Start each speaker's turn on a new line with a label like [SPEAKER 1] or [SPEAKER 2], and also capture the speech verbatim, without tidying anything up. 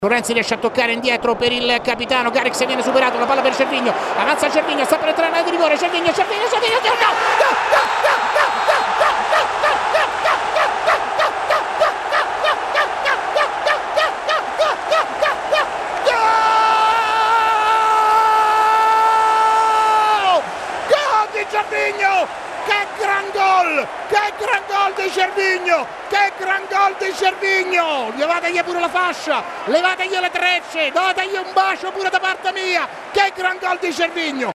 [SPEAKER 1] Lorenzi riesce a toccare indietro per il capitano, Garrix viene superato, la palla per Cervigno, avanza Cervigno, sta per entrare in area di rigore, Cervigno, Cervigno, Cervigno, no, no, gol di Cervigno! Che gran gol! Che gran gol di Cervigno! Che gran gol di Cervigno! Levategli pure la fascia, levategli le trecce, dategli un bacio pure da parte mia! Che gran gol di Cervigno!